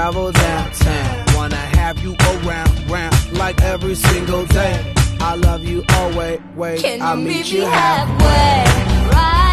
travel downtown. Wanna have you around, round, like every single day. I love you always, wait, Can I'll you meet meet you me halfway. halfway? Right.